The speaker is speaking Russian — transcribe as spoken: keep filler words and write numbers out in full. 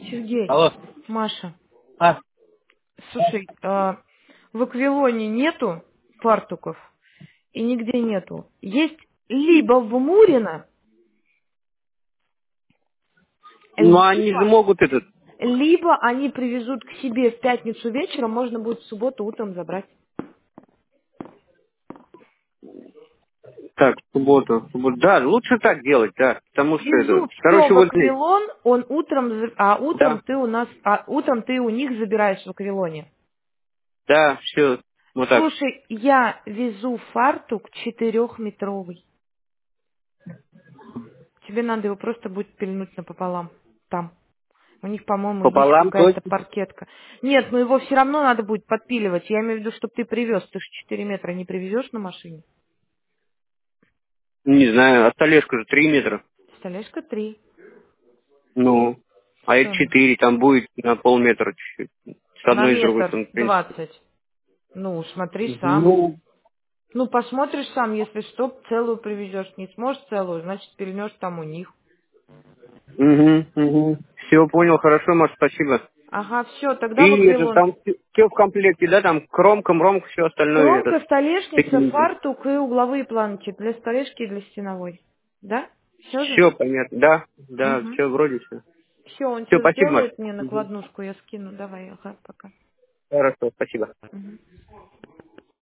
Сергей, Алло. Маша, А, слушай, а, в Аквилоне нету фартуков и нигде нету. Есть либо в Мурино, ну они же либо, могут этот... либо они привезут к себе в пятницу вечером, можно будет в субботу утром забрать. Так, в субботу, в субботу. Да, лучше так делать, да. Потому что это... Везут все Короче, в вот здесь. Аквилон, он утром, за- а утром Да, ты у нас, а утром ты у них забираешь в Аквилоне. да, все. Вот так. Слушай, я везу фартук четырехметровый. Тебе надо его просто будет пильнуть напополам. Там. У них, по-моему, есть Пополам, то есть... какая-то паркетка. Нет, но его все равно надо будет подпиливать. Я имею в виду, чтобы ты привез. Ты же четыре метра не привезешь на машине. Не знаю, а столешка же три метра. Столешка три. Ну, а это Что? четыре, там будет на полметра чуть-чуть. С На одной и с другой метр стороны, в принципе. двадцать. Ну, смотри сам. Ну, Ну, посмотришь сам, если что, целую привезешь. Не сможешь целую, значит, пильнешь там у них. угу, угу. Все, понял, хорошо, Маш, спасибо. Ага, все, тогда в И это Аквилон. там все в комплекте, да, там кромка, мромка, все остальное, Кромка, этот, столешница, такие. фартук и угловые планки для столешки и для стеновой. Да? Все же? Все понятно, да, да, Угу. все вроде все. Все, он Все, все спасибо, Маш. сделает мне Мгм. накладнушку, я скину. Давай, ага, пока. Хорошо, спасибо. Мгм.